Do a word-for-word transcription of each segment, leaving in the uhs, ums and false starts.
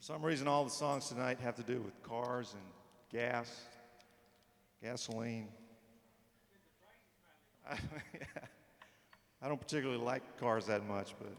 some reason, all the songs tonight have to do with cars and gas, gasoline. I, I don't particularly like cars that much, but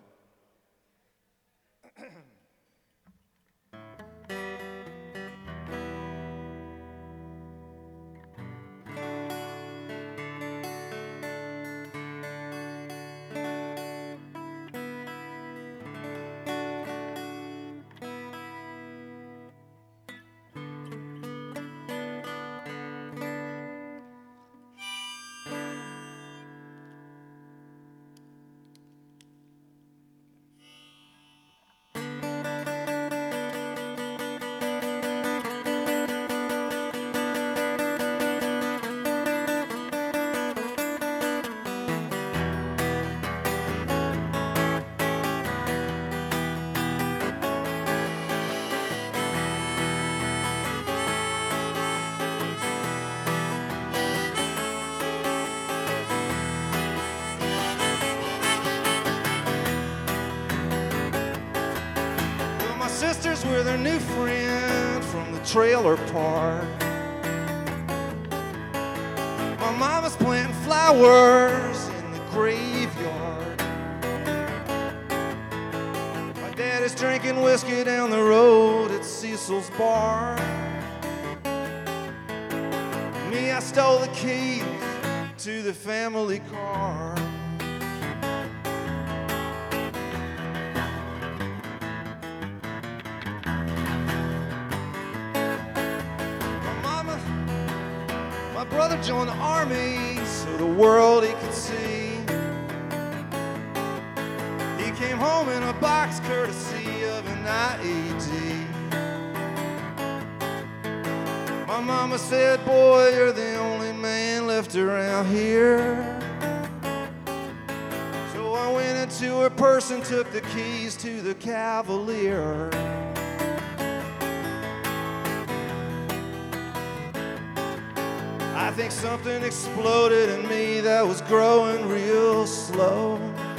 sisters were their new friend from the trailer park. My mama's planting flowers in the graveyard. My dad is drinking whiskey down the road at Cecil's bar. Me, I stole the keys to the family car. My brother joined the army so the world he could see. He came home in a box courtesy of an I E D. My mama said, boy, you're the only man left around here. So I went into her purse and took the keys to the Cavalier. I think something exploded in me that was growing real slow.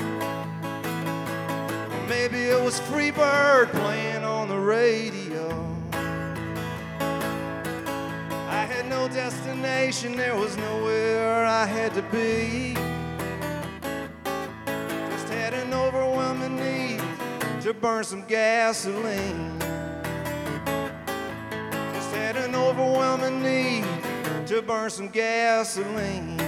Or maybe it was Freebird playing on the radio. I had no destination, there was nowhere I had to be. Just had an overwhelming need to burn some gasoline. Just had an overwhelming need to burn some gasoline.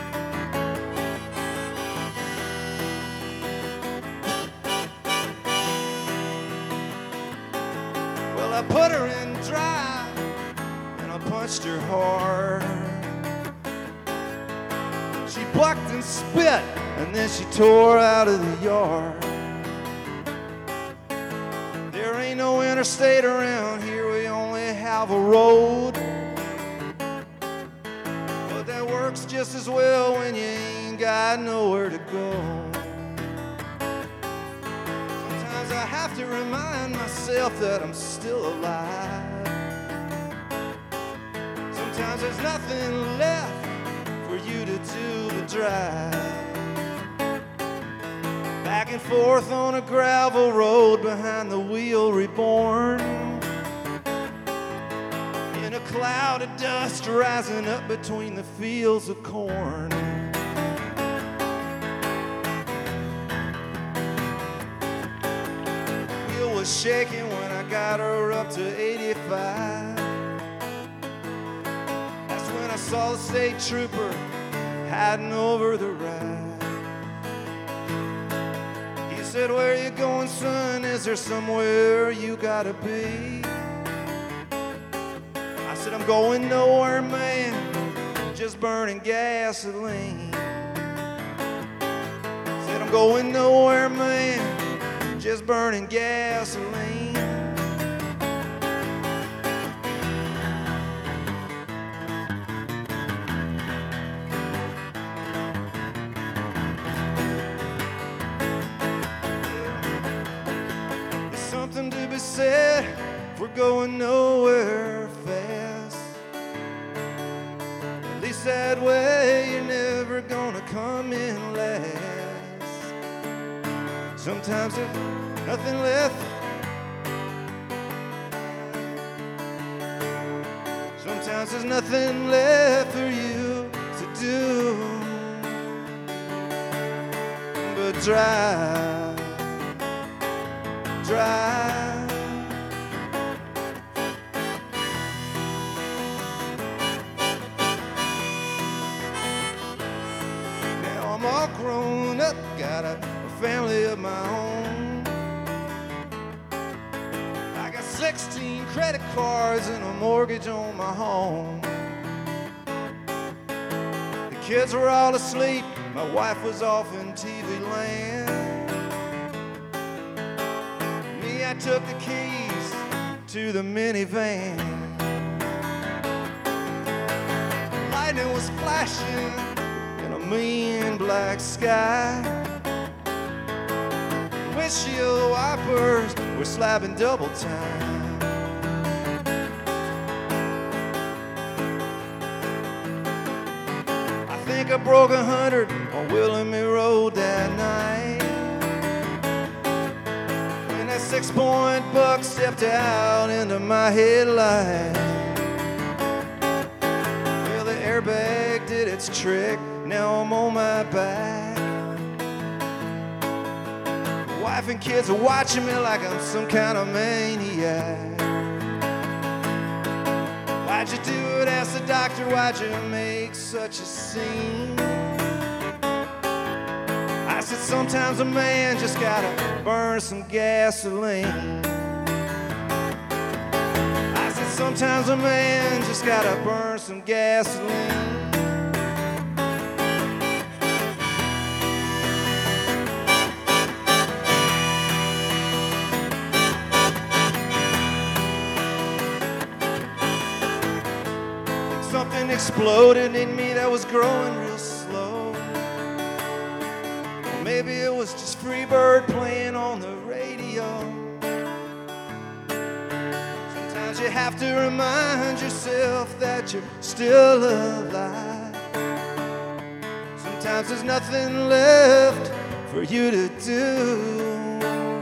Well, I put her in drive and I punched her hard. She bucked and spit and then she tore out of the yard. There ain't no interstate around here, we only have a road. That works just as well when you ain't got nowhere to go. Sometimes I have to remind myself that I'm still alive. Sometimes there's nothing left for you to do but drive back and forth on a gravel road behind the wheel reborn. A cloud of dust rising up between the fields of corn. The wheel was shaking when I got her up to eighty-five. That's when I saw the state trooper hiding over the ride. He said, where you going, son? Is there somewhere you gotta be? I said, I'm going nowhere, man, just burning gasoline. I said, I'm going nowhere, man, just burning gasoline. There's something to be said, we're going nowhere fast. At least that way you're never gonna come in last. Sometimes there's nothing left Sometimes there's nothing left for you to do but drive, drive. Now I'm all grown up, got a family of my own. I got sixteen credit cards and a mortgage on my home. The kids were all asleep, my wife was off in T V land. Me, I took the keys to the minivan. Lightning was flashing in a mean black sky. Windshield wipers were slapping double time. I think I broke a hundred on Willamette Road that night, when that six-point buck stepped out into my headlight. Well, the airbag did its trick, now I'm on my back. Wife and kids are watching me like I'm some kind of maniac. Why'd you do it? Asked the doctor. Why'd you make such a scene? I said sometimes a man just gotta burn some gasoline. I said sometimes a man just gotta burn some gasoline. Something exploded in me that was growing real slow. Or maybe it was just Freebird playing on the radio. Sometimes you have to remind yourself that you're still alive. Sometimes there's nothing left for you to do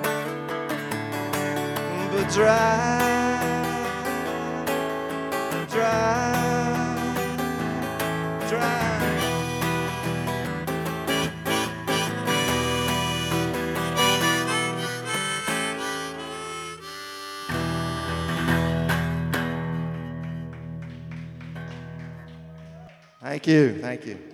but drive, drive. Thank you, thank you.